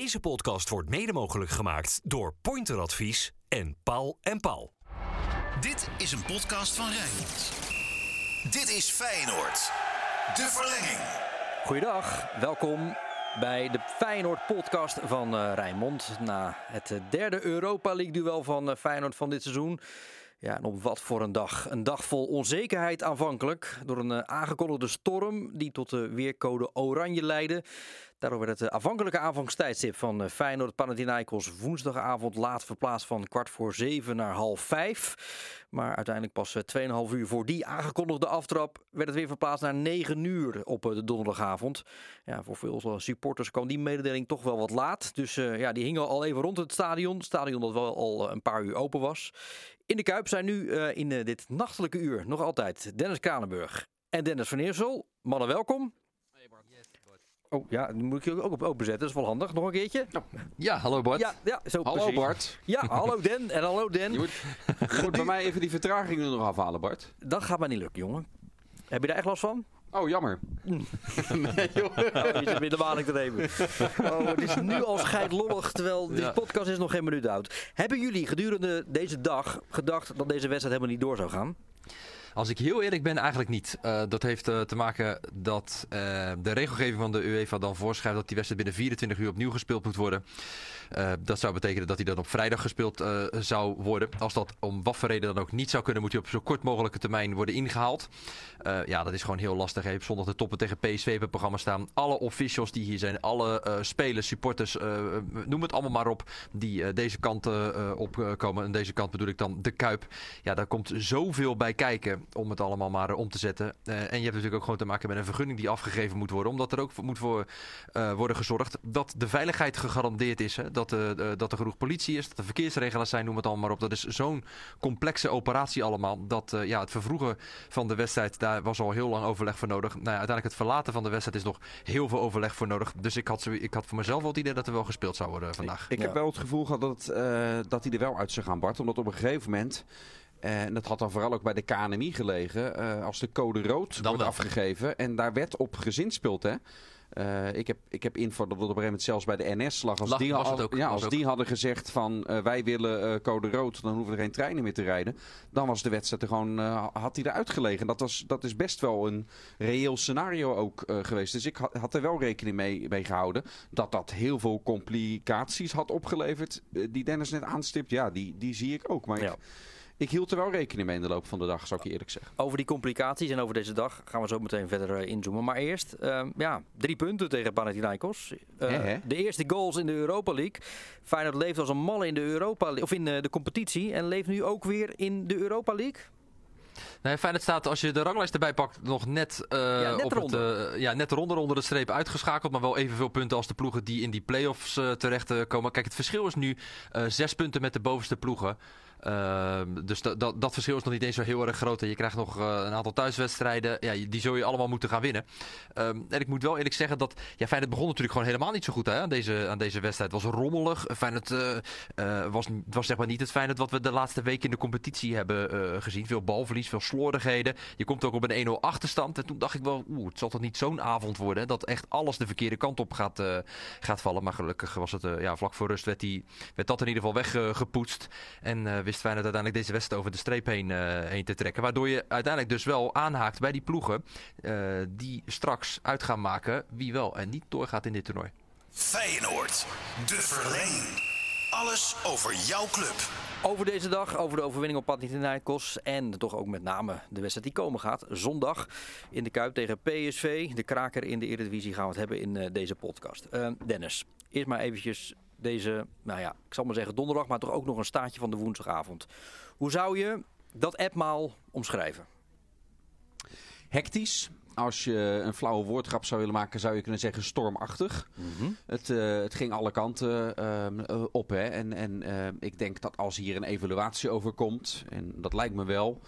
Deze podcast wordt mede mogelijk gemaakt door Pointer Advies en Paul & Paul. Dit is een podcast van Rijnmond. Dit is Feyenoord. De verlenging. Goeiedag, welkom bij de Feyenoord-podcast van Rijnmond. Na het derde Europa League-duel van Feyenoord van dit seizoen. Ja, en op wat voor een dag. Een dag vol onzekerheid aanvankelijk. Door een aangekondigde storm die tot de weercode oranje leidde. Daardoor werd het aanvankelijke aanvangstijdstip van Feyenoord Panathinaikos woensdagavond laat verplaatst van 6:15 naar 6:30. Maar uiteindelijk pas 2,5 uur voor die aangekondigde aftrap werd het weer verplaatst naar 9 uur op de donderdagavond. Ja, voor veel supporters kwam die mededeling toch wel wat laat. Dus die hingen al even rond het stadion. Het stadion dat wel al een paar uur open was. In de Kuip zijn nu in dit nachtelijke uur nog altijd Dennis Kranenburg en Dennis van Eersel. Mannen, welkom. Hey Bart. Yes, Bart. Oh ja, nu moet ik je ook op openzetten. Dat is wel handig. Nog een keertje. Ja, hallo Bart. Ja, zo Hallo precies. Bart. Ja, hallo Den en hallo Den. Je moet bij mij even die vertraging er nog afhalen, Bart. Dat gaat maar niet lukken, jongen. Heb je daar echt last van? Oh, jammer. Nee, joh. Oh, je zit weer de maling te nemen. Oh, het is nu al scheidlollig, terwijl die podcast is nog geen minuut oud. Hebben jullie gedurende deze dag gedacht dat deze wedstrijd helemaal niet door zou gaan? Als ik heel eerlijk ben, eigenlijk niet. Dat heeft te maken dat de regelgeving van de UEFA dan voorschrijft dat die wedstrijd binnen 24 uur opnieuw gespeeld moet worden. Dat zou betekenen dat hij dan op vrijdag gespeeld zou worden. Als dat om wat voor reden dan ook niet zou kunnen, moet hij op zo kort mogelijke termijn worden ingehaald. Dat is gewoon heel lastig. Je hebt zondag de toppen tegen PSV op het programma staan. Alle officials die hier zijn, alle spelers, supporters, noem het allemaal maar op, die deze kant opkomen. En deze kant bedoel ik dan de Kuip. Ja, daar komt zoveel bij kijken om het allemaal maar om te zetten. En je hebt natuurlijk ook gewoon te maken met een vergunning die afgegeven moet worden. Omdat er ook moet voor worden gezorgd dat de veiligheid gegarandeerd is. Hè? Dat er genoeg politie is, dat er verkeersregelaars zijn, noem het allemaal maar op. Dat is zo'n complexe operatie allemaal. Dat het vervroegen van de wedstrijd, daar was al heel lang overleg voor nodig. Uiteindelijk het verlaten van de wedstrijd is nog heel veel overleg voor nodig. Dus ik had voor mezelf wel het idee dat er wel gespeeld zou worden vandaag. Ik heb wel het gevoel gehad dat hij er wel uit zou gaan, Bart. Omdat op een gegeven moment, en dat had dan vooral ook bij de KNMI gelegen, als de code rood wordt afgegeven en daar werd op gezinspeeld, hè. Ik heb info dat het op een gegeven moment zelfs bij de NS lag. Als die hadden gezegd van wij willen code rood, dan hoeven er geen treinen meer te rijden. Dan was de wedstrijd er gewoon, had hij eruit gelegen. Dat is best wel een reëel scenario ook geweest. Dus ik had er wel rekening mee gehouden dat heel veel complicaties had opgeleverd. Die Dennis net aanstipt, ja, die zie ik ook. Maar ik hield er wel rekening mee in de loop van de dag, zou ik je eerlijk zeggen. Over die complicaties en over deze dag gaan we zo meteen verder inzoomen. Maar eerst, 3 punten tegen Panathinaikos. De eerste goals in de Europa League. Feyenoord leeft als een malle in de Europa League, of in de competitie en leeft nu ook weer in de Europa League. Nee, Feyenoord staat, als je de ranglijst erbij pakt, nog net eronder onder de streep uitgeschakeld. Maar wel evenveel punten als de ploegen die in die play-offs terecht komen. Kijk, het verschil is nu 6 punten met de bovenste ploegen. Dus dat verschil is nog niet eens zo heel erg groot. En je krijgt nog een aantal thuiswedstrijden. Ja, die zul je allemaal moeten gaan winnen. En ik moet wel eerlijk zeggen dat Feyenoord begon natuurlijk gewoon helemaal niet zo goed aan deze wedstrijd. Het was rommelig. Feyenoord was zeg maar niet het Feyenoord wat we de laatste week in de competitie hebben gezien. Veel balverlies, veel slordigheden. Je komt ook op een 1-0 achterstand. En toen dacht ik wel, het zal toch niet zo'n avond worden. Hè, dat echt alles de verkeerde kant op gaat vallen. Maar gelukkig was het vlak voor rust werd dat in ieder geval weggepoetst. En wist Feyenoord uiteindelijk deze wedstrijd over de streep heen te trekken. Waardoor je uiteindelijk dus wel aanhaakt bij die ploegen die straks uit gaan maken wie wel en niet doorgaat in dit toernooi. Feyenoord, de verlenging. Alles over jouw club. Over deze dag, over de overwinning op Panathinaikos en toch ook met name de wedstrijd die komen gaat. Zondag in de Kuip tegen PSV. De kraker in de Eredivisie gaan we het hebben in deze podcast. Dennis, eerst maar eventjes deze, ik zal maar zeggen donderdag, maar toch ook nog een staartje van de woensdagavond. Hoe zou je dat etmaal omschrijven? Hectisch. Als je een flauwe woordgrap zou willen maken, zou je kunnen zeggen stormachtig. Mm-hmm. Het ging alle kanten op. Hè? En ik denk dat als hier een evaluatie over komt, en dat lijkt me wel,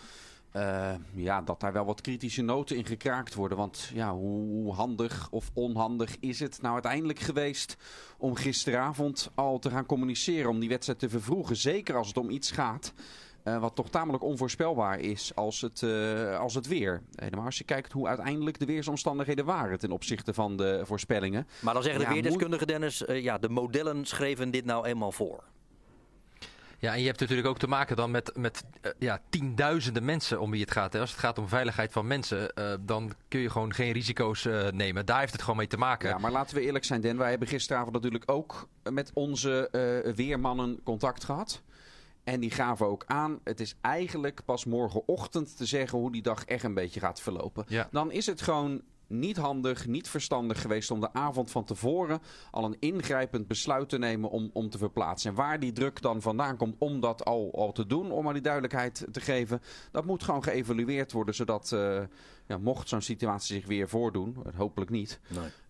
dat daar wel wat kritische noten in gekraakt worden. Want hoe handig of onhandig is het nou uiteindelijk geweest om gisteravond al te gaan communiceren, om die wedstrijd te vervroegen. Zeker als het om iets gaat Wat toch tamelijk onvoorspelbaar is als het weer. Maar als je kijkt hoe uiteindelijk de weersomstandigheden waren ten opzichte van de voorspellingen. Maar dan zeggen de weerdeskundigen, Dennis, de modellen schreven dit nou eenmaal voor. Ja, en je hebt natuurlijk ook te maken dan met tienduizenden mensen om wie het gaat. Hè. Als het gaat om veiligheid van mensen, dan kun je gewoon geen risico's nemen. Daar heeft het gewoon mee te maken. Ja, maar laten we eerlijk zijn, Den. Wij hebben gisteravond natuurlijk ook met onze weermannen contact gehad. En die gaven ook aan, het is eigenlijk pas morgenochtend te zeggen hoe die dag echt een beetje gaat verlopen. Ja. Dan is het gewoon niet handig, niet verstandig geweest om de avond van tevoren al een ingrijpend besluit te nemen om te verplaatsen. En waar die druk dan vandaan komt om dat al te doen, om maar die duidelijkheid te geven, dat moet gewoon geëvalueerd worden, zodat mocht zo'n situatie zich weer voordoen, hopelijk niet,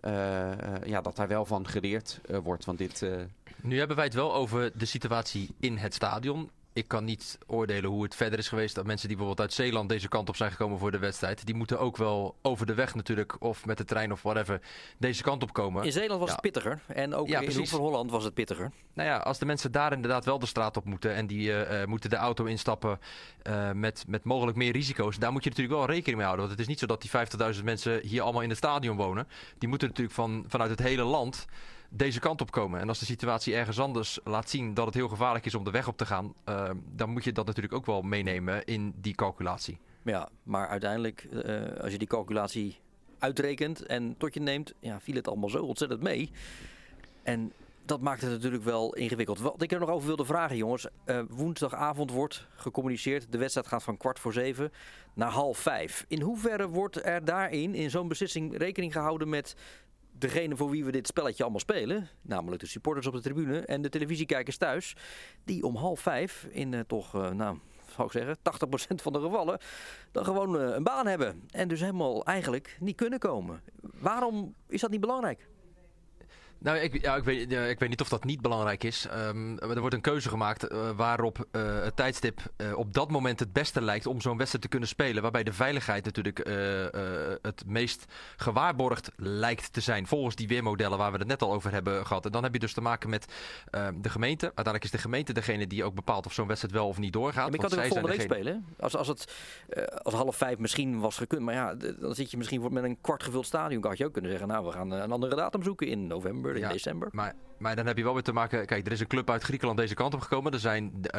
dat daar wel van geleerd wordt. Want Nu hebben wij het wel over de situatie in het stadion. Ik kan niet oordelen hoe het verder is geweest. Dat mensen die bijvoorbeeld uit Zeeland deze kant op zijn gekomen voor de wedstrijd. Die moeten ook wel over de weg natuurlijk. Of met de trein of whatever. Deze kant op komen. In Zeeland was het pittiger. En ook in Hoek van Holland was het pittiger. Nou ja, als de mensen daar inderdaad wel de straat op moeten. En die moeten de auto instappen met mogelijk meer risico's. Daar moet je natuurlijk wel rekening mee houden. Want het is niet zo dat die 50.000 mensen hier allemaal in het stadion wonen. Die moeten natuurlijk vanuit het hele land deze kant op komen. En als de situatie ergens anders laat zien dat het heel gevaarlijk is om de weg op te gaan, dan moet je dat natuurlijk ook wel meenemen in die calculatie. Ja, maar uiteindelijk, als je die calculatie uitrekent en tot je neemt, viel het allemaal zo ontzettend mee. En dat maakt het natuurlijk wel ingewikkeld. Wat ik er nog over wilde vragen, jongens. Woensdagavond wordt gecommuniceerd. De wedstrijd gaat van 4:45 naar 4:30. In hoeverre wordt er daarin, in zo'n beslissing, rekening gehouden met degene voor wie we dit spelletje allemaal spelen, namelijk de supporters op de tribune en de televisiekijkers thuis, die om 4:30 in zou ik zeggen, 80% van de gevallen dan gewoon een baan hebben en dus helemaal eigenlijk niet kunnen komen. Waarom is dat niet belangrijk? Nou, ik weet niet of dat niet belangrijk is. Er wordt een keuze gemaakt waarop het tijdstip op dat moment het beste lijkt om zo'n wedstrijd te kunnen spelen. Waarbij de veiligheid natuurlijk het meest gewaarborgd lijkt te zijn. Volgens die weermodellen waar we het net al over hebben gehad. En dan heb je dus te maken met de gemeente. Uiteindelijk is de gemeente degene die ook bepaalt of zo'n wedstrijd wel of niet doorgaat. Ja, maar je kan het ook volgende week spelen. Als het als 4:30 misschien was gekund. Maar ja, dan zit je misschien met een kwart gevuld stadion. Had je ook kunnen zeggen, nou, we gaan een andere datum zoeken in november. In december. Maar dan heb je wel weer te maken. Kijk, er is een club uit Griekenland deze kant op gekomen. Er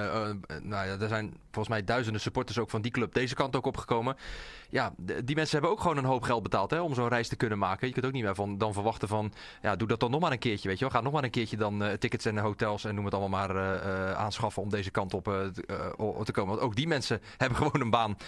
zijn volgens mij duizenden supporters ook van die club deze kant ook opgekomen. Ja, die mensen hebben ook gewoon een hoop geld betaald om zo'n reis te kunnen maken. Je kunt ook niet meer dan verwachten van, doe dat dan nog maar een keertje, weet je wel. Ga nog maar een keertje dan tickets en hotels en noem het allemaal maar aanschaffen om deze kant op te komen. Want ook die mensen hebben gewoon een baan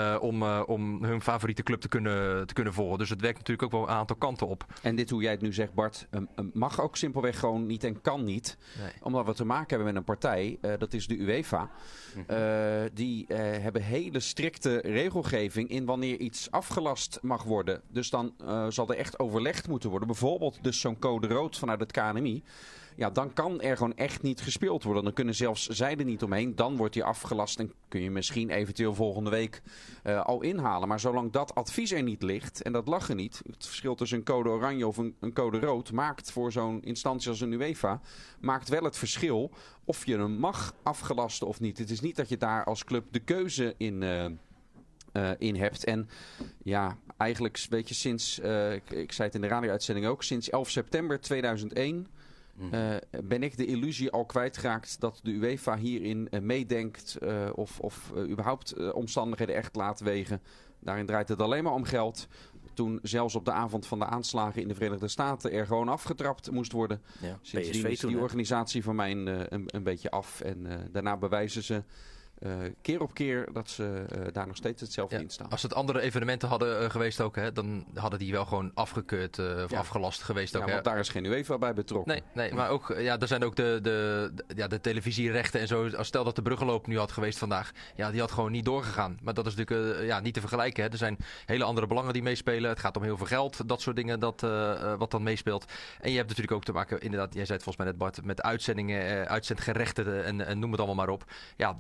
om hun favoriete club te kunnen volgen. Dus het werkt natuurlijk ook wel een aantal kanten op. En dit, hoe jij het nu zegt, Bart, mag ook simpelweg gewoon niet en kan niet. Nee. Omdat we te maken hebben met een partij, dat is de UEFA. Die hebben hele strikte regelgeving in wanneer iets afgelast mag worden. Dus dan zal er echt overlegd moeten worden. Bijvoorbeeld dus zo'n code rood vanuit het KNMI. Ja, dan kan er gewoon echt niet gespeeld worden. Dan kunnen zelfs zij er niet omheen. Dan wordt die afgelast en kun je misschien eventueel volgende week al inhalen. Maar zolang dat advies er niet ligt, en dat lag er niet. Het verschil tussen een code oranje of een code rood maakt voor zo'n instantie als een UEFA, maakt wel het verschil of je hem mag afgelasten of niet. Het is niet dat je daar als club de keuze in hebt. En ja, eigenlijk weet je sinds, ik zei het in de radio-uitzending ook, sinds 11 september 2001... ben ik de illusie al kwijtgeraakt dat de UEFA hierin meedenkt of überhaupt omstandigheden echt laat wegen. Daarin draait het alleen maar om geld. Toen zelfs op de avond van de aanslagen in de Verenigde Staten er gewoon afgetrapt moest worden. Ja, sindsdien is die organisatie van mij een beetje af. En daarna bewijzen ze keer op keer dat ze daar nog steeds hetzelfde in staan. Als het andere evenementen hadden geweest ook, dan hadden die wel gewoon afgekeurd of afgelast geweest ook. Ja, want daar is geen UEFA bij betrokken. Nee, maar ook, er zijn ook de televisierechten en zo. Stel dat de Bruggeloop nu had geweest vandaag, die had gewoon niet doorgegaan. Maar dat is natuurlijk niet te vergelijken. Hè. Er zijn hele andere belangen die meespelen. Het gaat om heel veel geld, dat soort dingen wat dan meespeelt. En je hebt natuurlijk ook te maken, inderdaad, jij zei het volgens mij net Bart, met uitzendingen, uitzendgerechten en noem het allemaal maar op. Ja, die hebben natuurlijk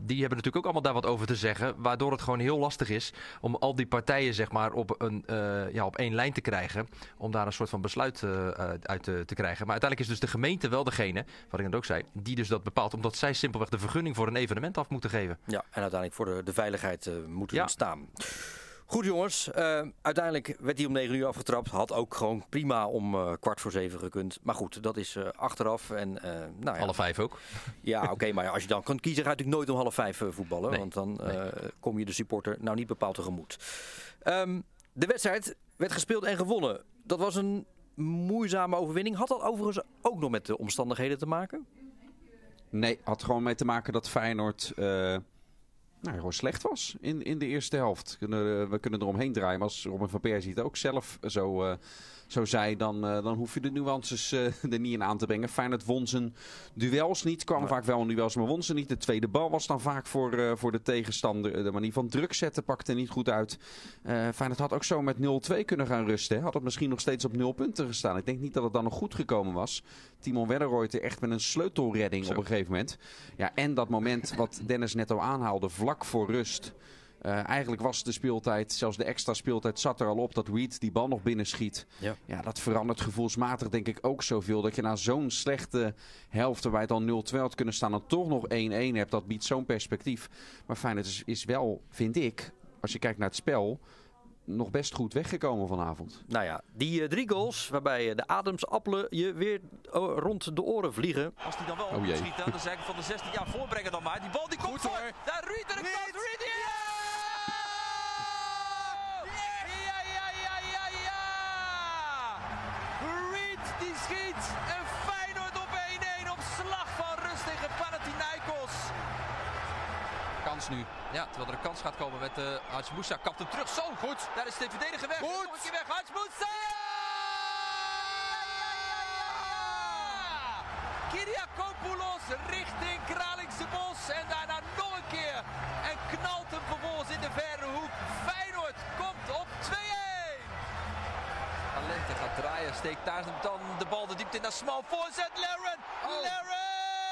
natuurlijk ook allemaal daar wat over te zeggen. Waardoor het gewoon heel lastig is om al die partijen zeg maar op één lijn te krijgen. Om daar een soort van besluit uit te krijgen. Maar uiteindelijk is dus de gemeente wel degene, wat ik net ook zei, die dus dat bepaalt. Omdat zij simpelweg de vergunning voor een evenement af moeten geven. Ja, en uiteindelijk voor de veiligheid moeten staan. Goed jongens, uiteindelijk werd hij om 9 uur afgetrapt. Had ook gewoon prima om 6:15 gekund. Maar goed, dat is achteraf. En, 4:30 ook. Ja, oké, maar als je dan kan kiezen, ga je natuurlijk nooit om 4:30 voetballen. Nee, want dan kom je de supporter nou niet bepaald tegemoet. De wedstrijd werd gespeeld en gewonnen. Dat was een moeizame overwinning. Had dat overigens ook nog met de omstandigheden te maken? Nee, had gewoon mee te maken dat Feyenoord gewoon slecht was in de eerste helft. We kunnen eromheen draaien. Maar als Robin van Persie het ook zelf zo zei, dan hoef je de nuances er niet in aan te brengen. Feyenoord won zijn duels niet. Kwam vaak wel in duels, maar won ze niet. De tweede bal was dan vaak voor de tegenstander. De manier van druk zetten pakte niet goed uit. Feyenoord had ook zo met 0-2 kunnen gaan rusten. Hè. Had het misschien nog steeds op 0 punten gestaan. Ik denk niet dat het dan nog goed gekomen was. Timon Werderoyter echt met een sleutelredding op een gegeven moment. Ja, en dat moment wat Dennis net al aanhaalde, vlak voor rust. Eigenlijk was de speeltijd, zelfs de extra speeltijd zat er al op dat Reed die bal nog binnenschiet. Ja, dat verandert gevoelsmatig denk ik ook zoveel. Dat je na zo'n slechte helft, waarbij het al 0-2 had kunnen staan, dan toch nog 1-1 hebt. Dat biedt zo'n perspectief. Maar Feyenoord is wel, vind ik, als je kijkt naar het spel, nog best goed weggekomen vanavond. Nou ja, die 3 goals waarbij de ademsappelen je weer rond de oren vliegen. Als die dan wel schiet aan de zijkant van de 16, ja, voorbrengen dan maar. Die bal die komt voor. Daar Reed en de kant. Reed, ja! Reed die schiet en Feyenoord op 1-1 op slag van rust tegen Panathinaikos. Kans nu. Ja, terwijl er een kans gaat komen met Hadj Moussa. Kapt hem terug. Zo, goed. Daar is de verdediger weg. Goed. Nog een keer weg. Hadj Moussa! Kyriakopoulos richting Kralingse Bos. En daarna nog een keer. En knalt hem vervolgens in de verre hoek. Feyenoord komt op 2-1. Talente gaat draaien. Steekt daar dan de bal de diepte in. Naar Smal. Voorzet. Laren. Laren!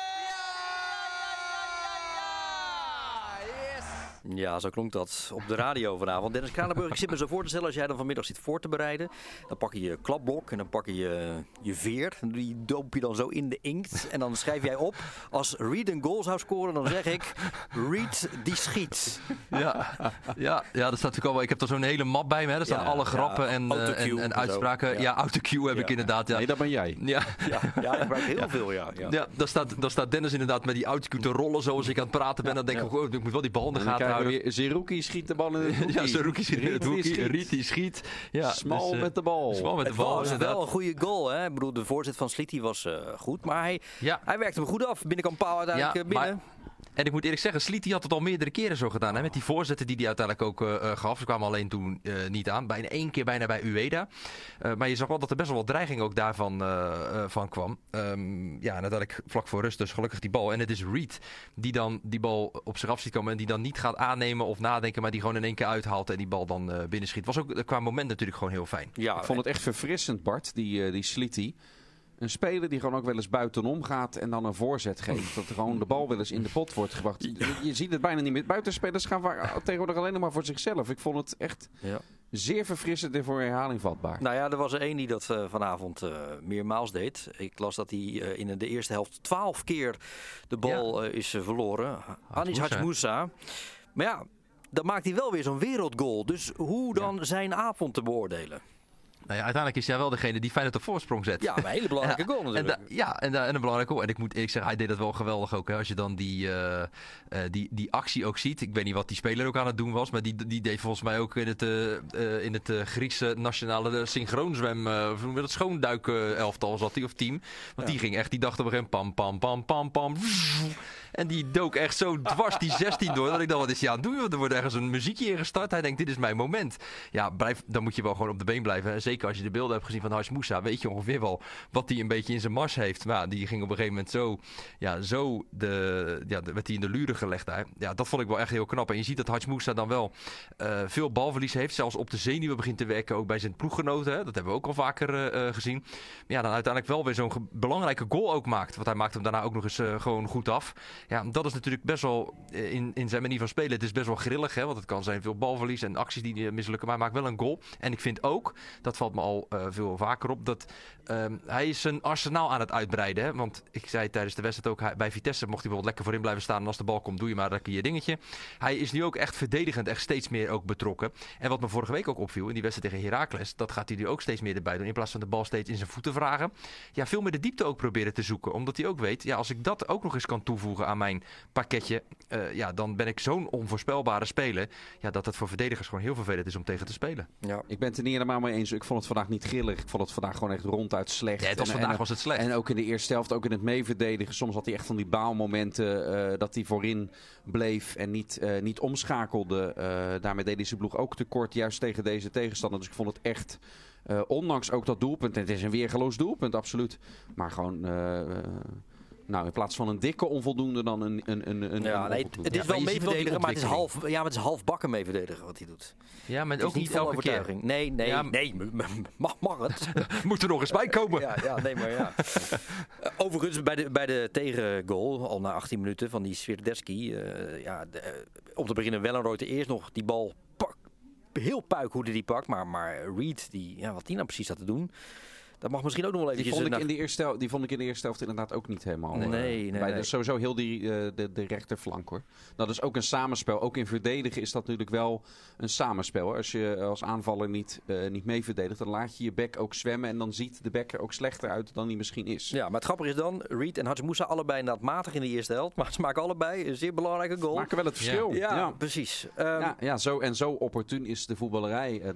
Ja, zo klonk dat op de radio vanavond. Dennis Kranenburg, ik zit me zo voor te stellen als jij dan vanmiddag zit voor te bereiden. Dan pak je je klapblok en dan pak je je veer. Die doop je dan zo in de inkt. En dan schrijf jij op, als Reed een goal zou scoren, dan zeg ik, Reed die schiet. Ja, dat staat natuurlijk al wel. Ik heb er zo'n hele map bij me. Hè. Daar staan alle grappen en uitspraken. Ja, autocue heb ik inderdaad. Ja. Nee, dat ben jij. Ja, ik gebruik heel veel, ja. Ja, daar staat Dennis inderdaad met die autocue te rollen zoals ik aan het praten ben. Dan denk ik, ik moet wel die bal in de gaten houden. Zerouki schiet de bal in het hoekje. Ja, Zerouki schiet in het hoekje. Reed die schiet. Ja, Smal met de bal. Het was wel een goede goal. Hè? Ik bedoel, de voorzet van Sliti was goed. Maar hij werkte hem goed af. Binnenkant paal uiteindelijk binnen. En ik moet eerlijk zeggen, Sliti had het al meerdere keren zo gedaan. Hè? Met die voorzetten die hij uiteindelijk ook gaf. Ze kwamen alleen toen niet aan. Bijna 1 keer bijna bij Ueda. Maar je zag wel dat er best wel wat dreiging ook daarvan van kwam. En uiteindelijk vlak voor rust dus gelukkig die bal. En het is Reed die dan die bal op zich af ziet komen. En die dan niet gaat aannemen of nadenken. Maar die gewoon in 1 keer uithaalt en die bal dan binnenschiet. Was ook qua moment natuurlijk gewoon heel fijn. Ja, ik vond het echt verfrissend, Bart, die Sliti. Een speler die gewoon ook wel eens buitenom gaat en dan een voorzet geeft. Dat er gewoon de bal wel eens in de pot wordt gebracht. Je ziet het bijna niet meer. Buitenspelers gaan tegenwoordig alleen nog maar voor zichzelf. Ik vond het echt zeer verfrissend en voor herhaling vatbaar. Nou ja, er was er één die dat vanavond meermaals deed. Ik las dat hij in de eerste helft 12 keer de bal is verloren. Anis Hadj Moussa. Maar ja, dan maakt hij wel weer zo'n wereldgoal. Dus hoe dan zijn avond te beoordelen? Nou ja, uiteindelijk is hij wel degene die Feyenoord op voorsprong zet. Ja, een hele belangrijke goal natuurlijk. En een belangrijke goal. En ik moet eerlijk zeggen, hij deed dat wel geweldig ook. Hè. Als je dan die actie ook ziet. Ik weet niet wat die speler ook aan het doen was. Maar die deed volgens mij ook in het Griekse nationale synchroonzwem. Met het schoonduik elftal zat hij of team. Want die ging echt, die dacht op een gegeven moment pam, pam, pam, pam, pam. En die dook echt zo dwars die 16 door. Dat ik dacht, wat is hij aan het doen? Er wordt ergens een muziekje ingestart. Hij denkt, dit is mijn moment. Ja, dan moet je wel gewoon op de been blijven. En zeker als je de beelden hebt gezien van Hadj Moussa, weet je ongeveer wel wat hij een beetje in zijn mars heeft. Maar ja, die ging op een gegeven moment werd hij in de luren gelegd daar. Ja, dat vond ik wel echt heel knap. En je ziet dat Hadj Moussa dan wel veel balverlies heeft. Zelfs op de zenuwen begint te werken, ook bij zijn ploeggenoten. Hè. Dat hebben we ook al vaker gezien. Maar ja, dan uiteindelijk wel weer zo'n belangrijke goal ook maakt. Want hij maakt hem daarna ook nog eens gewoon goed af. Ja, dat is natuurlijk best wel in zijn manier van spelen. Het is best wel grillig, hè, want het kan zijn veel balverlies en acties die mislukken. Maar hij maakt wel een goal. En ik vind ook, dat valt me al veel vaker op, dat hij is zijn arsenaal aan het uitbreiden. Hè? Want ik zei tijdens de wedstrijd ook, bij Vitesse mocht hij bijvoorbeeld lekker voorin blijven staan. En als de bal komt, doe je maar lekker je dingetje. Hij is nu ook echt verdedigend, echt steeds meer ook betrokken. En wat me vorige week ook opviel in die wedstrijd tegen Heracles, dat gaat hij nu ook steeds meer erbij doen. In plaats van de bal steeds in zijn voeten vragen. Ja, veel meer de diepte ook proberen te zoeken. Omdat hij ook weet, ja, als ik dat ook nog eens kan toevoegen aan mijn pakketje, dan ben ik zo'n onvoorspelbare speler. Ja, dat het voor verdedigers gewoon heel vervelend is om tegen te spelen. Ja. Ik ben het er niet helemaal mee eens. Ik vond het vandaag niet grillig. Ik vond het vandaag gewoon echt ronduit slecht. Ja, vandaag was het slecht. En ook in de eerste helft, ook in het meeverdedigen. Soms had hij echt van die baalmomenten dat hij voorin bleef en niet omschakelde. Daarmee deed hij zijn ploeg ook tekort, juist tegen deze tegenstander. Dus ik vond het echt, ondanks ook dat doelpunt, en het is een weergeloos doelpunt, absoluut. Maar gewoon, in plaats van een dikke onvoldoende dan een het is wel meeverdedigen, maar het is half bakken meeverdedigen wat hij doet. Ja, maar ook niet elke keer. Nee, mag het. Moet er nog eens bij komen. Ja. Overigens, bij de tegengoal, al na 18 minuten van die Swierdecki, om te beginnen Wellenreuter eerst nog die bal heel puik hoe die pakt, maar Reed, wat die nou precies had te doen, dat mag misschien ook nog wel eventjes... Die vond ik in de eerste helft inderdaad ook niet helemaal... Nee. Sowieso heel de rechterflank, hoor. Dat is ook een samenspel. Ook in verdedigen is dat natuurlijk wel een samenspel. Als je als aanvaller niet mee verdedigt, dan laat je je bek ook zwemmen en dan ziet de bek er ook slechter uit dan hij misschien is. Ja, maar het grappige is dan, Reed en Hadji Moussa allebei inderdaad matig in de eerste helft, maar ze maken allebei een zeer belangrijke goal. Maken wel het verschil. Ja, precies. Zo opportun is de voetballerij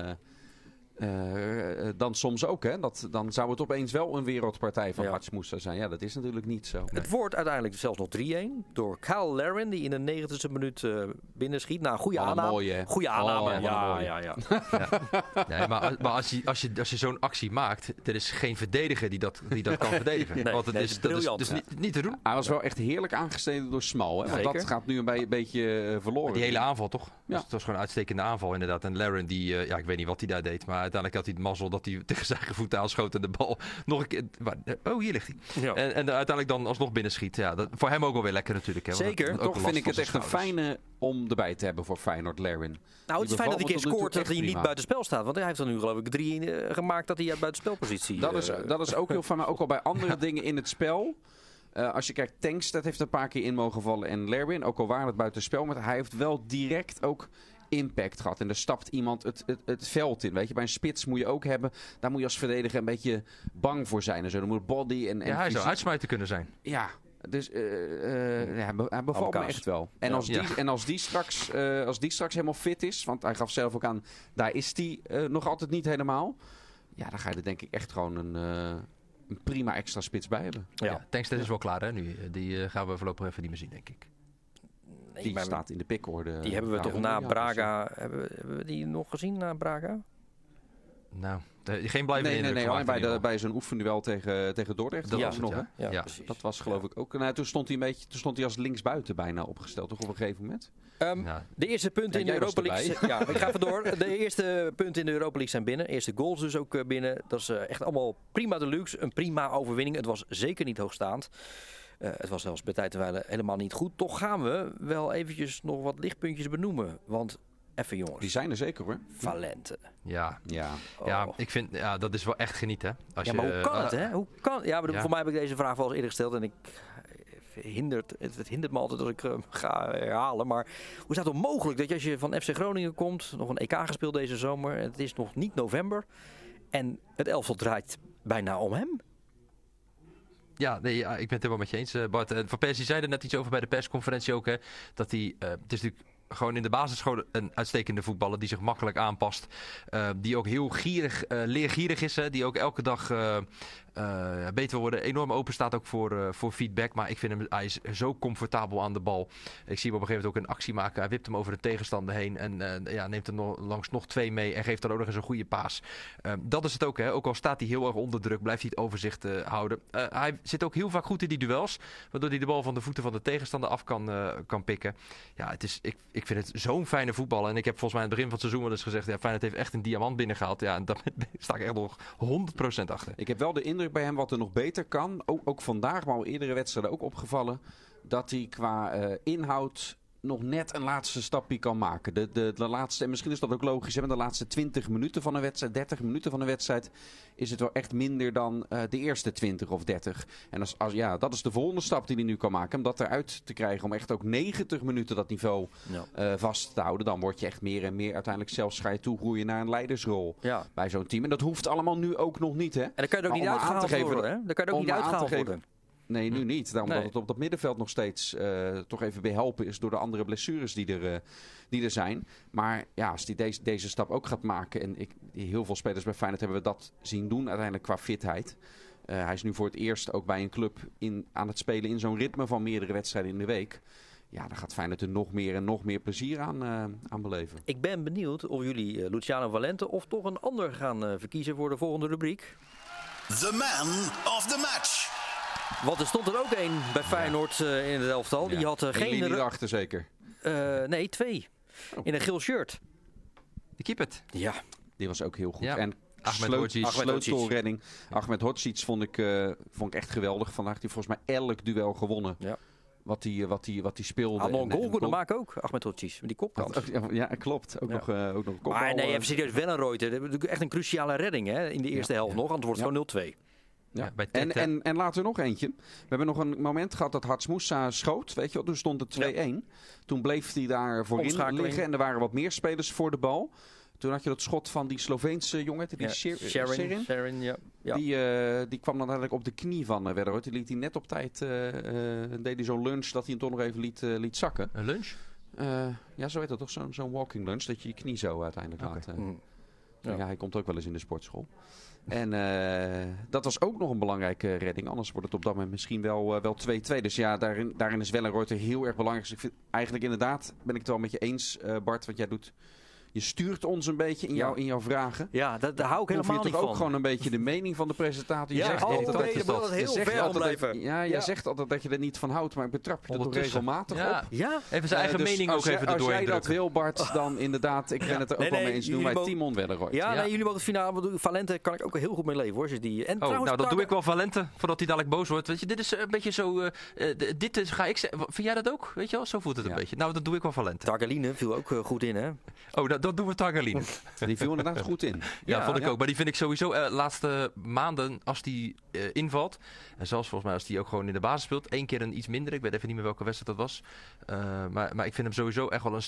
dan soms ook, hè? Dan zou het opeens wel een wereldpartij van Hadji Moussa zijn. Ja, dat is natuurlijk niet zo. Het wordt uiteindelijk zelfs nog 3-1 door Kyle Larin, die in de 90e minuut binnenschiet. Nou, goede aanname. Goede aanname. Ja. Nee, maar als je zo'n actie maakt, er is geen verdediger die dat kan verdedigen. Want het is niet te doen. Hij was wel echt heerlijk aangesneden door Smal. Hè? Want dat gaat nu een beetje verloren. Maar die hele aanval, toch? Ja. Het was gewoon een uitstekende aanval, inderdaad. En Larin, ik weet niet wat hij daar deed, maar uiteindelijk had hij het mazzel dat hij tegen zijn eigen voeten aanschoot en de bal nog een keer... hier ligt hij. Ja. En uiteindelijk dan alsnog binnenschiet. Ja, voor hem ook wel weer lekker natuurlijk. Hè, zeker. Toch vind ik het echt een fijne om erbij te hebben voor Feyenoord, Larin. Nou, het is fijn dat hij een keer scoort dat hij niet buitenspel staat. Want hij heeft er nu geloof ik 3 gemaakt dat hij uit buitenspelpositie... Dat is ook heel fijn, maar ook al bij andere dingen in het spel... als je kijkt, Tankstedt heeft een paar keer in mogen vallen en Larin, ook al waren het buitenspel, maar hij heeft wel direct ook impact gehad. En er stapt iemand het veld in. Weet je, bij een spits moet je ook hebben, daar moet je als verdediger een beetje bang voor zijn. En zo, dan moet body en hij zou uitsmijter kunnen zijn. Ja, dus hij bevalt me echt wel. En als die straks helemaal fit is, want hij gaf zelf ook aan, daar is hij nog altijd niet helemaal. Ja, dan ga je er denk ik echt gewoon een prima extra spits bij hebben. Ja, Tankstedt is wel klaar, hè, nu. Die gaan we voorlopig even niet meer zien, denk ik. Nee, die staat in de pickorde. Die hebben we toch na Braga... Hebben we die nog gezien na Braga? Nou, geen blijvende indruk. Alleen bij zo'n oefenduel tegen Dordrecht. Dat was nog, hè? Ja, dat was geloof ik ook. Nou, toen stond hij als linksbuiten bijna opgesteld, toch op een gegeven moment? De eerste punten in de Europa League... Ja, ik ga even door. De eerste punten in de Europa League zijn binnen. Eerste goals dus ook binnen. Dat is echt allemaal prima deluxe. Een prima overwinning. Het was zeker niet hoogstaand. Het was zelfs bij tijd helemaal niet goed. Toch gaan we wel eventjes nog wat lichtpuntjes benoemen. Want, even jongens. Die zijn er zeker, hoor. Valente. Ja, ik vind, dat is wel echt genieten. Maar hoe kan het, hè? Voor mij heb ik deze vraag wel eens eerder gesteld. En het hindert me altijd als ik ga herhalen. Maar hoe is dat toch mogelijk dat als je van FC Groningen komt, nog een EK gespeeld deze zomer. Het is nog niet november. En het elftal draait bijna om hem. Ja, ik ben het helemaal met je eens, Bart. Van Persie zei er net iets over bij de persconferentie ook. Hè, dat hij, het is natuurlijk gewoon in de basisschool een uitstekende voetballer die zich makkelijk aanpast. Die ook heel leergierig is. Hè, die ook elke dag beter wil worden. Enorm open staat ook voor feedback. Maar ik vind hem, hij is zo comfortabel aan de bal. Ik zie hem op een gegeven moment ook een actie maken. Hij wipt hem over de tegenstander heen. En neemt er langs nog 2 mee. En geeft dan ook nog eens een goede paas. Dat is het ook. Hè. Ook al staat hij heel erg onder druk. Blijft hij het overzicht houden. Hij zit ook heel vaak goed in die duels. Waardoor hij de bal van de voeten van de tegenstander af kan pikken. Ja, ik vind het zo'n fijne voetballer. En ik heb volgens mij aan het begin van het seizoen wel eens gezegd. Ja, Feyenoord heeft echt een diamant binnengehaald. Ja, en daar sta ik echt nog 100% achter. Ik heb wel de indruk bij hem wat er nog beter kan. Ook vandaag, maar al eerdere wedstrijden ook opgevallen. dat hij qua inhoud nog net een laatste stapje kan maken. De laatste, en misschien is dat ook logisch, maar de laatste 20 minuten van een wedstrijd, 30 minuten van een wedstrijd, is het wel echt minder dan de eerste 20 of 30. En dat is de volgende stap die hij nu kan maken. Om dat eruit te krijgen, om echt ook 90 minuten dat niveau vast te houden. Dan word je echt meer en meer uiteindelijk zelfs ga je toegroeien naar een leidersrol bij zo'n team. En dat hoeft allemaal nu ook nog niet. Hè? En dan kan je het ook niet uitgehaald worden. Hè? Dan kan je het ook niet uitgehaald worden. Nee, nu niet. Daarom dat het op dat middenveld nog steeds toch even behelpen is door de andere blessures die er zijn. Maar ja, als hij deze stap ook gaat maken. En heel veel spelers bij Feyenoord hebben we dat zien doen uiteindelijk qua fitheid. Hij is nu voor het eerst ook bij een club aan het spelen in zo'n ritme van meerdere wedstrijden in de week. Ja, dan gaat Feyenoord er nog meer en nog meer plezier aan beleven. Ik ben benieuwd of jullie Luciano Valente of toch een ander gaan verkiezen voor de volgende rubriek. The man of the match. Want er stond er ook één bij Feyenoord in het elftal. Die had geen... linie erachter zeker? Nee, 2. In een geel shirt. Die keeper. Ja. Die was ook heel goed. Ja. En sleutelredding. Ahmed Hodzic vond ik echt geweldig. Vandaag die volgens mij elk duel gewonnen. Ja. Wat hij speelde. Had nog een goal kunnen maken ook, Ahmed Hodzic. Met die kopkant. Ja, klopt. Ook nog een kopbal. Maar nee, even serieus. Wellenreuter. Echt een cruciale redding hè, in de eerste helft nog. Want het wordt gewoon 0-2. Ja. En later nog eentje. We hebben nog een moment gehad dat Harts Moussa schoot. Weet je wel, toen stond het 2-1. Ja. Toen bleef hij daar voorin liggen. En er waren wat meer spelers voor de bal. Toen had je dat schot van die Sloveense jongen. Sharon, ja. Die kwam dan eigenlijk op de knie van Wellenreuter. Die liet hij net op tijd. Deed hij zo'n lunch dat hij hem toch nog even liet zakken. Een lunch? Ja, zo heet dat toch? Zo'n walking lunch. Dat je je knie zo uiteindelijk laat. Ja, hij komt ook wel eens in de sportschool. En dat was ook nog een belangrijke redding. Anders wordt het op dat moment misschien wel 2-2. Dus ja, daarin is Wellenreuter heel erg belangrijk. Dus ik vind eigenlijk inderdaad, ben ik het wel met je eens, Bart. Wat jij doet, je stuurt ons een beetje in jouw vragen. Ja, daar hou ik helemaal niet van. Je toch ook gewoon een beetje de mening van de presentator. Je zegt altijd heel ver om blijven. Jij zegt altijd dat je er niet van houdt, maar ik betrap je er toch regelmatig op. Ja. Even zijn eigen mening ook even erdoor. Als jij dat wil, Bart, dan inderdaad, ik ben het er ook wel mee eens. Noem mij Timon Wellenreuter. Ja, jullie mogen het finale doen. Valente kan ik ook heel goed mee leven hoor. Nou, dat doe ik wel Valente, voordat hij dadelijk boos wordt. Weet je, dit is een beetje zo, dit ga ik zeggen. Vind jij dat ook? Weet je wel, zo voelt het een beetje. Nou, dat doe ik wel Valente. Targaline viel ook goed in hè. Oh, dat doen we Targaline. Die viel inderdaad goed in. Ja, vond ik ook. Maar die vind ik sowieso laatste maanden, als die invalt. En zelfs volgens mij als die ook gewoon in de basis speelt. 1 keer een iets minder. Ik weet even niet meer welke wedstrijd dat was. Maar ik vind hem sowieso echt wel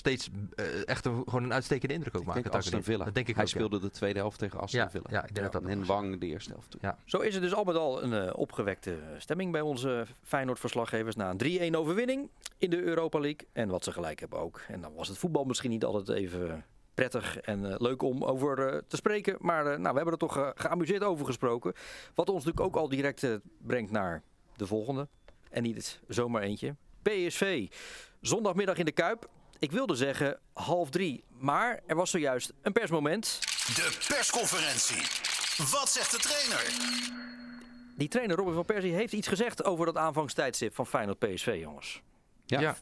gewoon een uitstekende indruk ook maken. Aston Villa. Dat denk ik Hij ook, speelde de tweede helft tegen Aston Villa. Ja, ik denk dat en Wang de eerste helft. Ja. Zo is het dus al met al een opgewekte stemming bij onze Feyenoord-verslaggevers. Na een 3-1 overwinning in de Europa League. En wat ze gelijk hebben ook. En dan was het voetbal misschien niet altijd even prettig en leuk om over te spreken. Maar we hebben er toch geamuseerd over gesproken. Wat ons natuurlijk ook al direct brengt naar de volgende. En niet zomaar eentje. PSV. Zondagmiddag in de Kuip. Ik wilde zeggen 2:30. Maar er was zojuist een persmoment. De persconferentie. Wat zegt de trainer? Die trainer Robin van Persie heeft iets gezegd over dat aanvangstijdstip van Feyenoord PSV, jongens. Ja.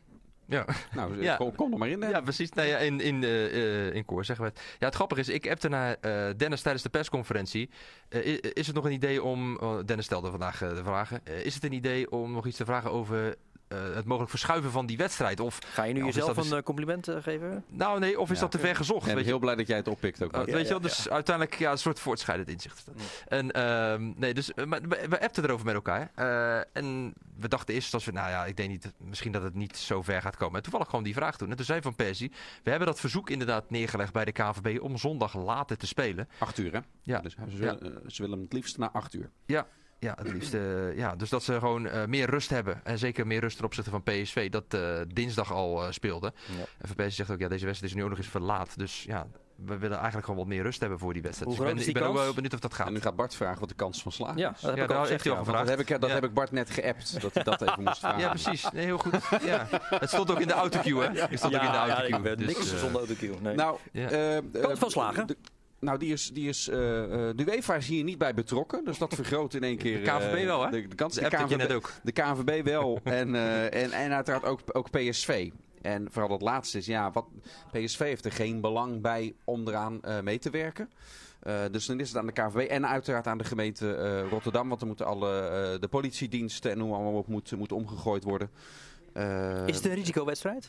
Nou, kom er maar in. Hè? Ja, precies. Nou ja, in koor zeggen we het. Ja, het grappige is, ik appte naar Dennis tijdens de persconferentie. Is het nog een idee om... Dennis stelde vandaag de vragen. Is het een idee om nog iets te vragen over het mogelijk verschuiven van die wedstrijd? Of ga je nu jezelf een compliment geven? Nou nee, of is dat te ver gezocht? Ik ben heel blij dat jij het oppikt ook. Weet je wel, dus uiteindelijk een soort voortschrijdend inzicht. En maar we appten erover met elkaar. En we dachten eerst als ik denk niet, misschien dat het niet zo ver gaat komen. En toevallig gewoon die vraag toen. En toen zei Van Persie, we hebben dat verzoek inderdaad neergelegd bij de KNVB om zondag later te spelen. 8 uur hè? Ja. Dus ze willen het liefst na 8 uur. Ja. Ja, het liefst. Dus dat ze gewoon meer rust hebben. En zeker meer rust ten opzichte van PSV. Dat dinsdag al speelde. Ja. En Van Persie zegt ook, deze wedstrijd is nu ook nog eens verlaat. Dus ja, we willen eigenlijk gewoon wat meer rust hebben voor die wedstrijd. Dus ik ben ook wel benieuwd of dat gaat. En nu gaat Bart vragen wat de kans van slagen is. Ja, dat heeft hij al gevraagd. Dat heb ik Bart net geappt. Dat hij dat even moest vragen. Ja, precies. Nee, heel goed. Ja. Het stond ook in de autocue, hè? Het stond ook in de autocue. Ik ben niks zonder autocue. Nee. Nou, kans van slagen? Nou, de UEFA is hier niet bij betrokken. Dus dat vergroot in één keer... De KNVB wel, hè? De KNVB wel. En uiteraard ook PSV. En vooral dat laatste is, PSV heeft er geen belang bij om eraan mee te werken. Dus dan is het aan de KNVB en uiteraard aan de gemeente Rotterdam. Want dan moeten de politiediensten en hoe allemaal op moet omgegooid worden. Is het een risicowedstrijd?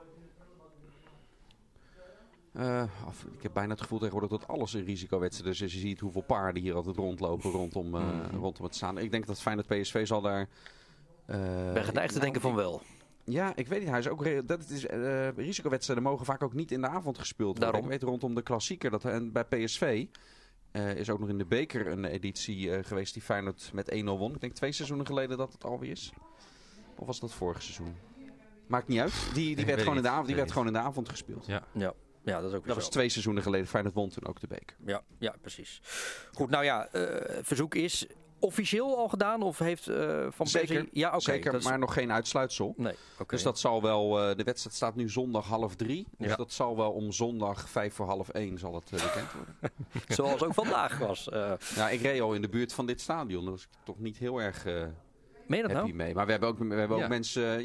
Ik heb bijna het gevoel tegenwoordig dat alles een risicowedstrijd is. Dus je ziet hoeveel paarden hier altijd rondlopen rondom het staan. Ik denk dat Feyenoord PSV zal daar... ben geneigd te denken van wel. Ja, ik weet niet. Hij is ook risicowedstrijden mogen vaak ook niet in de avond gespeeld worden. Daarom. Ik weet rondom de klassieker. En bij PSV is ook nog in de beker een editie geweest die Feyenoord met 1-0 won. Ik denk 2 seizoenen geleden dat het alweer is. Of was dat vorig seizoen? Maakt niet uit. Die werd gewoon in de avond gespeeld. Ja, dat is ook Dat was 2 seizoenen geleden. Feyenoord won toen ook de beker. Ja, precies. Goed, nou ja, verzoek is officieel al gedaan of heeft Van Zeker, Persie... Ja, oké. zeker, maar nog geen uitsluitsel. Nee, oké. Dus dat zal wel... de wedstrijd staat nu zondag 12:30. Dus dat zal wel om zondag 1:55 zal het bekend worden. Zoals ook vandaag was. Ja, ik reed al in de buurt van dit stadion. Daar was ik toch niet heel erg... Meen je dat happy nou? mee. Maar we hebben ook mensen...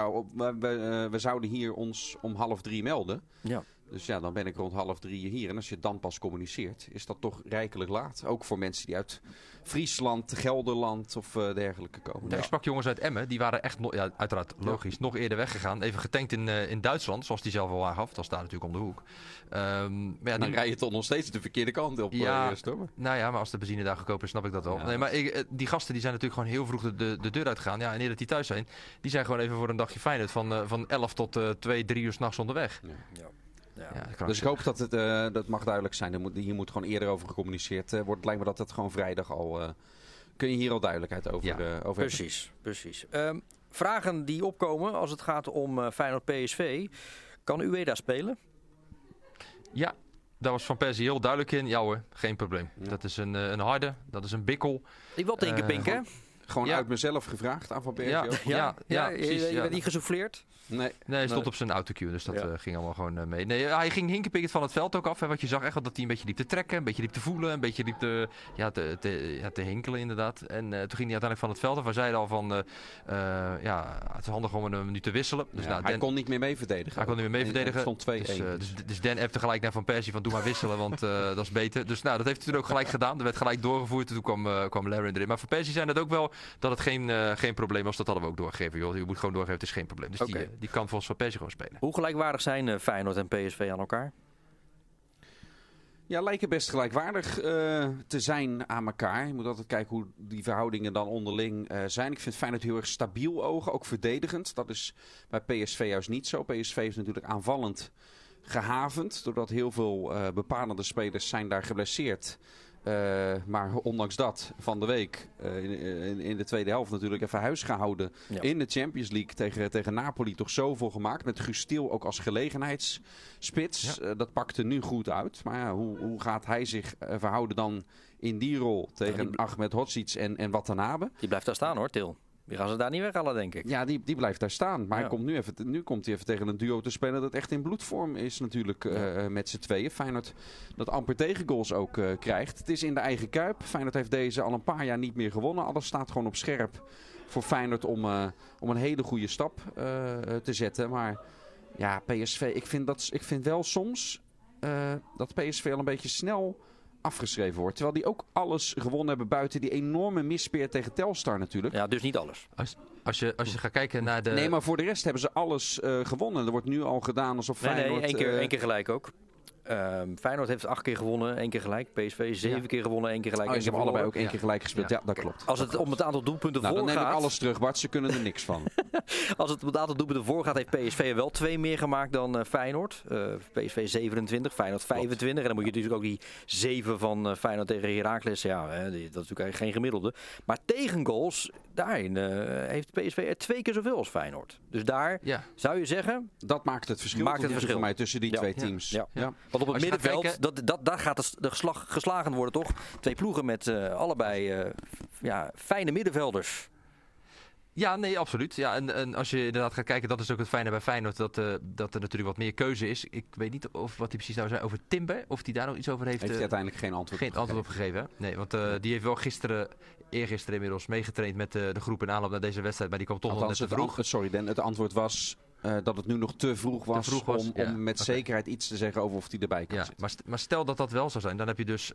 we zouden hier ons om 2:30 melden. Ja. Dus ja, dan ben ik rond 2:30 hier. En als je dan pas communiceert, is dat toch rijkelijk laat. Ook voor mensen die uit Friesland, Gelderland of dergelijke komen. Ja, ik sprak jongens uit Emmen, die waren echt, uiteraard logisch, nog eerder weggegaan. Even getankt in Duitsland, zoals die zelf al aangaf. Dat staat natuurlijk om de hoek. Maar dan rij je toch nog steeds de verkeerde kant op. Eerst, hoor. Nou ja, maar als de benzine daar goedkoper is, snap ik dat wel. Ja. Nee, maar die gasten die zijn natuurlijk gewoon heel vroeg de deur uitgegaan. Ja, en eer dat die thuis zijn, die zijn gewoon even voor een dagje Feyenoord van 11 tot 2, 3 uur 's nachts onderweg. Ja. Ja, dus ik hoop dat dat mag duidelijk zijn. Hier moet gewoon eerder over gecommuniceerd worden. Het lijkt me dat het gewoon vrijdag al... kun je hier al duidelijkheid over over Precies. Vragen die opkomen als het gaat om Feyenoord PSV. Kan Ueda spelen? Ja, daar was Van Persie heel duidelijk in. Ja hoor, geen probleem. Ja. Dat is een harde, dat is een bikkel. Ik wil tegen Pinken. Gewoon uit mezelf gevraagd aan Van Persie. Je bent niet gesouffleerd? Nee, hij stond op zijn autocue, dus dat ging allemaal gewoon mee. Nee, hij ging hinkepikkend van het veld ook af. Hè, wat je zag echt dat hij een beetje liep te trekken, een beetje liep te voelen, een beetje liep te hinkelen inderdaad. En toen ging hij uiteindelijk van het veld af. Hij zei al van, het is handig om hem nu te wisselen. Dus, hij kon niet meer mee verdedigen. Hij kon niet meer mee verdedigen. Het stond 2-1. Dus Dan appte gelijk naar Van Persie van doe maar wisselen, want dat is beter. Dus dat heeft hij toen ook gelijk gedaan. Er werd gelijk doorgevoerd. Toen kwam Larry erin. Maar Van Persie zei het ook wel dat het geen probleem was. Dat hadden we ook doorgegeven. Joh. Je moet gewoon doorgeven, het is geen probleem. Dus die kan volgens Van Persie gewoon spelen. Hoe gelijkwaardig zijn Feyenoord en PSV aan elkaar? Ja, lijken best gelijkwaardig te zijn aan elkaar. Je moet altijd kijken hoe die verhoudingen dan onderling zijn. Ik vind Feyenoord heel erg stabiel ogen, ook verdedigend. Dat is bij PSV juist niet zo. PSV is natuurlijk aanvallend gehavend, doordat heel veel bepalende spelers zijn daar geblesseerd. Maar ondanks dat van de week in de tweede helft natuurlijk even huis gehouden. Ja. In de Champions League tegen Napoli toch zoveel gemaakt. Met Guus Til ook als gelegenheidsspits. Ja. Dat pakte nu goed uit. Maar ja, hoe gaat hij zich verhouden dan in die rol tegen Ahmed Hodzic en Watanabe? Die blijft daar staan hoor, Til. Die gaan ze daar niet weghalen, denk ik. Ja, die blijft daar staan. Maar hij komt nu komt hij even tegen een duo te spelen dat echt in bloedvorm is natuurlijk met z'n tweeën. Feyenoord dat amper tegengoals ook krijgt. Het is in de eigen kuip. Feyenoord heeft deze al een paar jaar niet meer gewonnen. Alles staat gewoon op scherp voor Feyenoord om een hele goede stap te zetten. Maar ja, PSV, ik vind wel soms dat PSV al een beetje snel afgeschreven wordt. Terwijl die ook alles gewonnen hebben buiten die enorme misspeer tegen Telstar natuurlijk. Ja, dus niet alles. Als je gaat kijken naar de... Nee, maar voor de rest hebben ze alles gewonnen. Er wordt nu al gedaan alsof Feyenoord... Nee, één keer gelijk ook. Feyenoord heeft 8 keer gewonnen, 1 keer gelijk. PSV 7 keer gewonnen, 1 keer gelijk. Ze hebben allebei ook 1 keer gelijk gespeeld. Ja, dat klopt. Als het om het aantal doelpunten voorgaat... Dan neem ik alles terug, Bart. Ze kunnen er niks van. Als het om het aantal doelpunten voorgaat, heeft PSV er wel 2 meer gemaakt dan Feyenoord. PSV 27, Feyenoord 25. En dan moet je natuurlijk ook die 7 van Feyenoord tegen Heracles. Ja, dat is natuurlijk geen gemiddelde. Maar tegengoals, daarin heeft PSV er 2 keer zoveel als Feyenoord. Dus daar zou je zeggen... Dat maakt het verschil voor mij tussen die 2 teams. Ja. Want op het middenveld, daar gaat de slag geslagen worden, toch? 2 ploegen met allebei fijne middenvelders. Ja, nee, absoluut. Ja, en als je inderdaad gaat kijken, dat is ook het fijne bij Feyenoord, dat er natuurlijk wat meer keuze is. Ik weet niet wat hij precies nou zei over Timber, of hij daar nog iets over heeft. Heeft hij uiteindelijk geen antwoord op gegeven. Nee, want die heeft wel eergisteren inmiddels meegetraind met de groep in aanloop naar deze wedstrijd, maar die kwam toch nog net te vroeg. Sorry, Dan, het antwoord was... dat het nu nog te vroeg was, om met zekerheid iets te zeggen over of hij erbij kan zitten. Maar stel dat dat wel zou zijn, dan heb je dus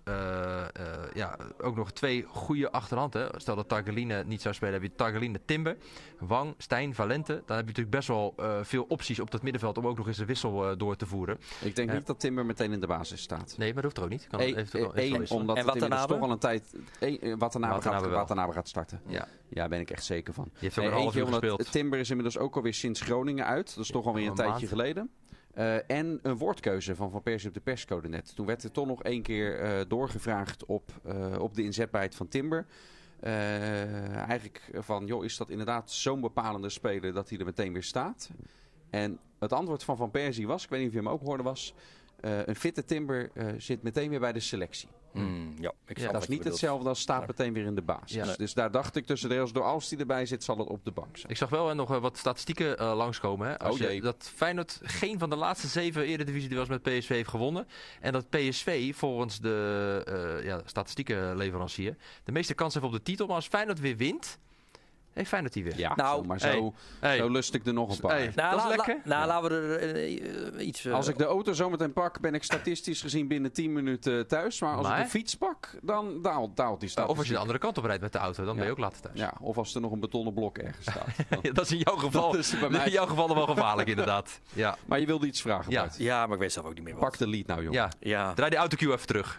ook nog 2 goede achterhand. Hè? Stel dat Targeline niet zou spelen, heb je Targeline, Timber, Wang, Stijn, Valente. Dan heb je natuurlijk best wel veel opties op dat middenveld om ook nog eens de wissel door te voeren. Ik denk niet dat Timber meteen in de basis staat. Nee, maar dat hoeft er ook niet. Omdat Timber toch al een tijd Watanabe gaat starten. Ja, ben ik echt zeker van. Je heeft ook een half uur gespeeld. Timber is inmiddels ook alweer sinds Groningen uit. Dat is toch alweer een tijdje geleden. En een woordkeuze van Persie op de perscode net. Toen werd er toch nog 1 keer doorgevraagd op de inzetbaarheid van Timber. Eigenlijk van, joh, is dat inderdaad zo'n bepalende speler dat hij er meteen weer staat? En het antwoord van Persie was, ik weet niet of je hem ook hoorde, was... een fitte Timber zit meteen weer bij de selectie. Dat is niet hetzelfde als staat meteen weer in de basis. Ja. Dus daar dacht ik tussen de rails door, als die erbij zit, zal het op de bank zijn. Ik zag wel nog wat statistieken langskomen. Hè? Dat Feyenoord geen van de laatste 7 Eredivisie-duels met PSV heeft gewonnen. En dat PSV volgens de statistiekenleverancier de meeste kans heeft op de titel. Maar als Feyenoord weer wint... Heeft Feyenoord die weer? Ja, maar zo lust ik er nog een paar. Dat is lekker. Laten we er iets... Als ik de auto zometeen pak, ben ik statistisch gezien binnen 10 minuten thuis. Maar als ik de fiets pak, dan daalt die statistiek. Of als je de andere kant op rijdt met de auto, dan ben je ook later thuis. Ja, of als er nog een betonnen blok ergens staat. Dat is in jouw geval, in jouw geval nog wel gevaarlijk, inderdaad. Ja. Maar je wilde iets vragen, Bart. Ja, maar ik weet zelf ook niet meer wat. Pak de lead nou, jongen. Ja. Draai die autocue even terug.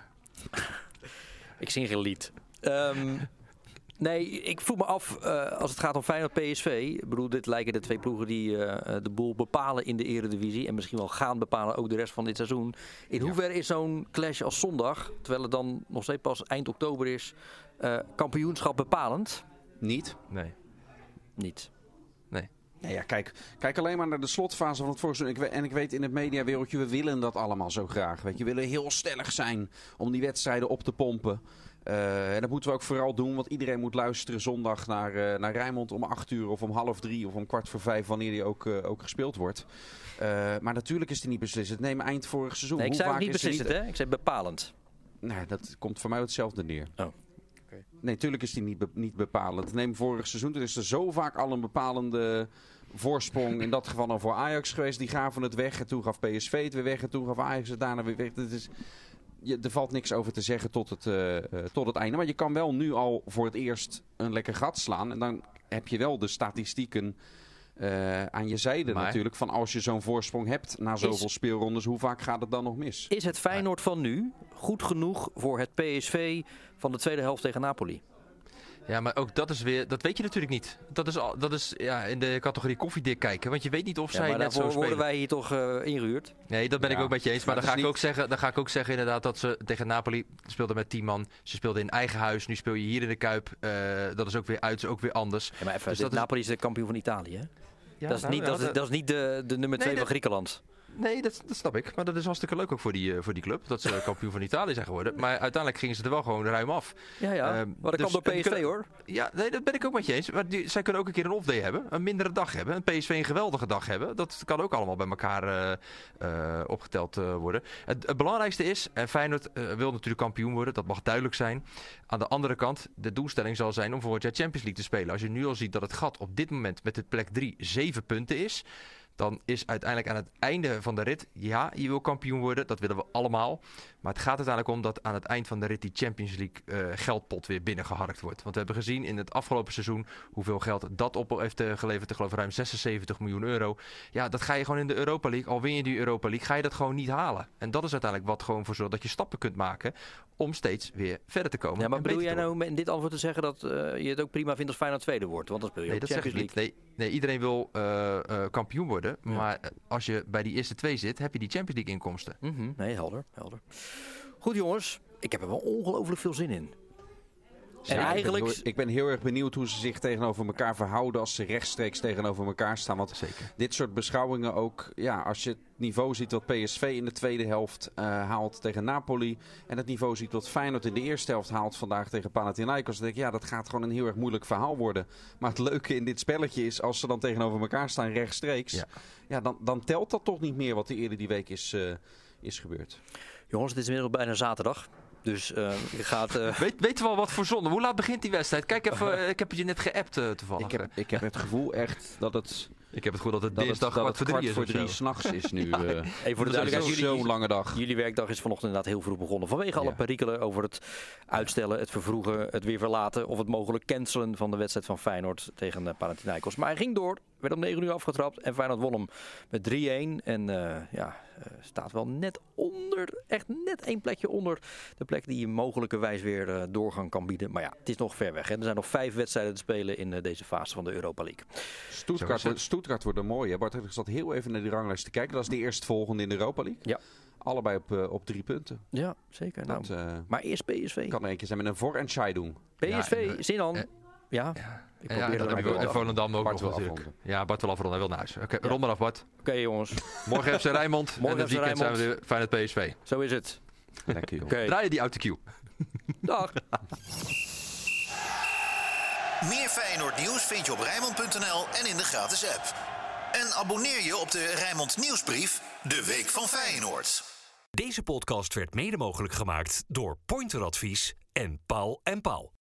Ik zing geen lied. Nee, ik vroeg me af, als het gaat om Feyenoord PSV. Ik bedoel, dit lijken de 2 ploegen die de boel bepalen in de Eredivisie. En misschien wel gaan bepalen ook de rest van dit seizoen. In hoeverre is zo'n clash als zondag, terwijl het dan nog steeds pas eind oktober is, kampioenschap bepalend? Niet. Nee. Niet. Nee. Nou ja, kijk alleen maar naar de slotfase van het voorseizoen. En ik weet in het mediawereldje, we willen dat allemaal zo graag. Weet je, we willen heel stellig zijn om die wedstrijden op te pompen. En dat moeten we ook vooral doen, want iedereen moet luisteren zondag naar Rijnmond om 8:00 of om 2:30 of om 4:45, wanneer die ook gespeeld wordt. Maar natuurlijk is die niet beslissend. Neem eind vorig seizoen. Nee, ik zei niet beslissend, hè? Ik zei bepalend. Nee, dat komt voor mij hetzelfde neer. Oh. Okay. Nee, natuurlijk is die niet bepalend. Neem vorig seizoen, er is er zo vaak al een bepalende voorsprong. In dat geval dan voor Ajax geweest. Die gaven het weg en toen gaf PSV het weer weg en toen gaf Ajax het daarna weer weg. Er valt niks over te zeggen tot het einde. Maar je kan wel nu al voor het eerst een lekker gat slaan. En dan heb je wel de statistieken aan je zijde natuurlijk. Van als je zo'n voorsprong hebt na zoveel speelrondes, hoe vaak gaat het dan nog mis? Is het Feyenoord van nu goed genoeg voor het PSV van de tweede helft tegen Napoli? Ja, maar ook dat is weer, dat weet je natuurlijk niet. Dat is in de categorie koffiedik kijken. Want je weet niet of zij net zo spelen. Worden wij hier toch ingehuurd? Nee, dat ben ik ook met je eens. Maar dan ga ik ook zeggen inderdaad dat ze tegen Napoli speelden met 10 man. Ze speelden in eigen huis. Nu speel je hier in de Kuip. Dat is ook weer uit, is ook weer anders. Ja, maar even, dus Napoli is de kampioen van Italië, hè? Ja, dat is niet de nummer 2 van Griekenland. Nee, dat snap ik. Maar dat is hartstikke leuk ook voor die club. Dat ze kampioen van Italië zijn geworden. Maar uiteindelijk gingen ze er wel gewoon ruim af. Ja. Maar dat kan door PSV, hoor. Ja, nee, dat ben ik ook met je eens. Maar zij kunnen ook een keer een off-day hebben. Een mindere dag hebben. Een PSV een geweldige dag hebben. Dat kan ook allemaal bij elkaar opgeteld worden. Het belangrijkste is, Feyenoord wil natuurlijk kampioen worden. Dat mag duidelijk zijn. Aan de andere kant, de doelstelling zal zijn om volgend jaar Champions League te spelen. Als je nu al ziet dat het gat op dit moment met de plek 3 7 punten is, dan is uiteindelijk aan het einde van de rit, ja, je wil kampioen worden, dat willen we allemaal. Maar het gaat uiteindelijk om dat aan het eind van de rit die Champions League geldpot weer binnengeharkt wordt. Want we hebben gezien in het afgelopen seizoen hoeveel geld dat op heeft geleverd. Ik geloof ruim 76 miljoen euro. Ja, dat ga je gewoon in de Europa League, al win je die Europa League, ga je dat gewoon niet halen. En dat is uiteindelijk wat gewoon voor zorgt dat je stappen kunt maken om steeds weer verder te komen. Ja, maar bedoel jij nou in dit antwoord te zeggen dat je het ook prima vindt als Feyenoord tweede wordt? Want dan speel je nee, dat Champions zeg ik League. Niet. Nee, iedereen wil kampioen worden. Ja. Maar als je bij die eerste 2 zit, heb je die Champions League inkomsten. Mm-hmm. Nee, helder. Goed jongens, ik heb er wel ongelooflijk veel zin in. En ja, ik ben heel erg benieuwd hoe ze zich tegenover elkaar verhouden als ze rechtstreeks tegenover elkaar staan. Want zeker. Dit soort beschouwingen ook, ja, als je het niveau ziet wat PSV in de tweede helft haalt tegen Napoli. En het niveau ziet wat Feyenoord in de eerste helft haalt vandaag tegen Panathinaikos. Dan denk ik, ja, dat gaat gewoon een heel erg moeilijk verhaal worden. Maar het leuke in dit spelletje is, als ze dan tegenover elkaar staan rechtstreeks. Ja, dan telt dat toch niet meer wat er eerder die week is gebeurd. Jongens, het is inmiddels bijna zaterdag. Dus je gaat... Weten we al wat voor zonde? Hoe laat begint die wedstrijd? Kijk even, ik heb het je net geappt toevallig. Ik heb het gevoel echt dat het Ik heb het goed dat het Dat dinsdag het kwart voor 3 4:45 is. 'nachts is nu. Even voor de duidelijkheid, Zo'n lange dag. Jullie werkdag is vanochtend inderdaad heel vroeg begonnen. Vanwege alle perikelen over het uitstellen, het vervroegen, het weer verlaten of het mogelijk cancelen van de wedstrijd van Feyenoord tegen Panathinaikos. Maar hij ging door, werd om 9 uur afgetrapt en Feyenoord won hem met 3-1. En staat wel net onder, echt net één plekje onder de plek die je mogelijkerwijs weer doorgang kan bieden. Maar ja, het is nog ver weg. Hè. Er zijn nog 5 wedstrijden te spelen in deze fase van de Europa League. Stuttgart wordt een mooie. Bart, ik zat heel even naar die ranglijst te kijken. Dat is de eerstvolgende in de Europa League. Ja. Allebei op 3 punten. Ja, zeker. Dat, maar eerst PSV. Kan er eentje zijn met een Voorentscheidung. PSV, Sinan. Ja. Ik probeer dan heb je Volendam ook Bart nog wil natuurlijk. afronden. Ja, Bart wil afronden. Hij wil naar huis. Oké, rond maar af, Bart. Oké, jongens. Morgen FC Rijnmond. Morgen en het FC weekend zijn Rijnmond. we weer Feyenoord PSV. Zo is het. Lekker, joh. Oké. Draai je die uit de queue. Dag. Meer Feyenoord nieuws vind je op Rijnmond.nl en in de gratis app. En abonneer je op de Rijnmond nieuwsbrief De Week van Feyenoord. Deze podcast werd mede mogelijk gemaakt door Pointer Advies en Paul & Paul.